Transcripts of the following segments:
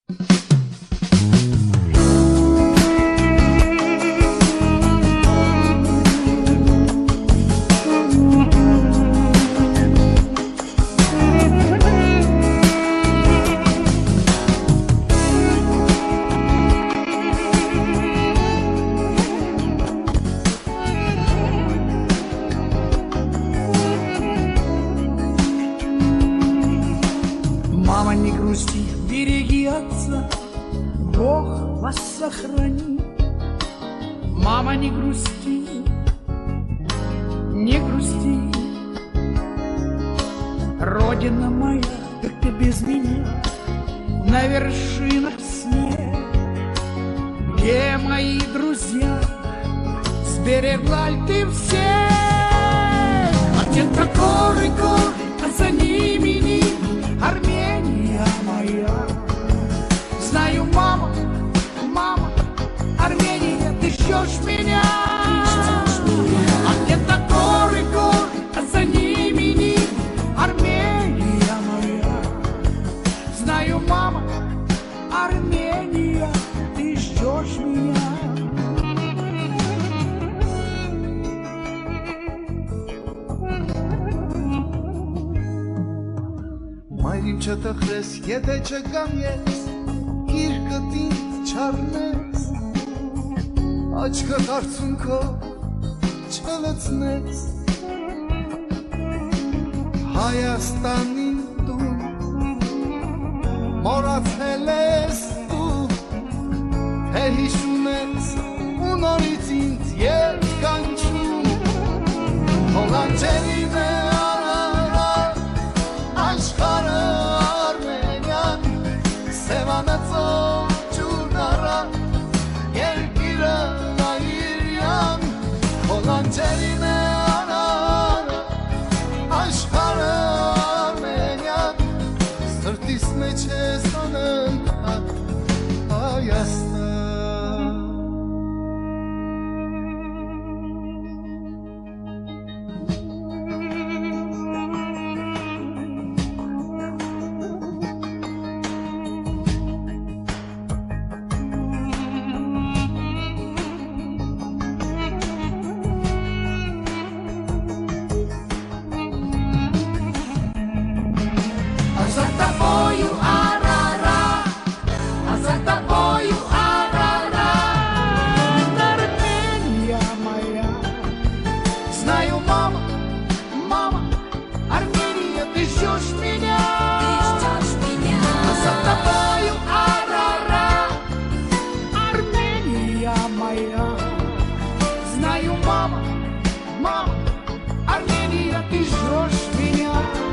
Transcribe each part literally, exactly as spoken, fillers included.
Мама, не грусти, береги отца, Бог вас сохранит. Мама, не грусти, не грусти. Родина моя, как ты без меня на вершинах снег. Где мои друзья, сберегла ли ты всех? А где-то горы, горы, а за ними ними Армения моя. Знаю, мама, мама, Армения, ты ждешь меня. А где-то горы, горы, а за ними ними Армения моя. Знаю, мама, Армения, ты ждешь меня. Մայրիմ չտխրես, եթե չկամ ես, գիրկդ ինձ չառնես, աչքդ արցունքով չլցնես, Հայաստանին դու մոռացել ես դու, թե հիշում ես ու նորից ինձ երբ կանչում, հոլանջերին է աշխարհը Արմենիան, սևանացող ջուրնառան, երկիրը նայիրյան, հոլանջերին է անարը, աշխարհը Արմենիան, սրտիս մեջ ես անընդհատ Հայաստան։ За тобою, Арара, а за тобою, Арара, Армения моя. Знаю, мама, мама, Армения, ты ждешь меня. Ты ждешь меня. А за тобою, Арара, Армения моя. Знаю, мама, мама, Армения, ты ждешь меня.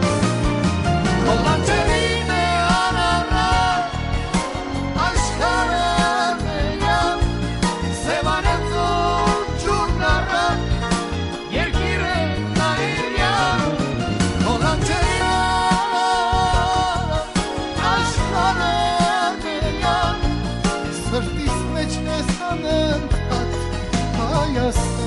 Հոլանջերին է անարար, աշխարհը Արմենիան, սևանեցող ջուրնառան, երկիրը նայիրյան, հոլանջերին է անարար, աշխարհը Արմենիան, սրտիս մեջ ես անընդհատ Հայաստան։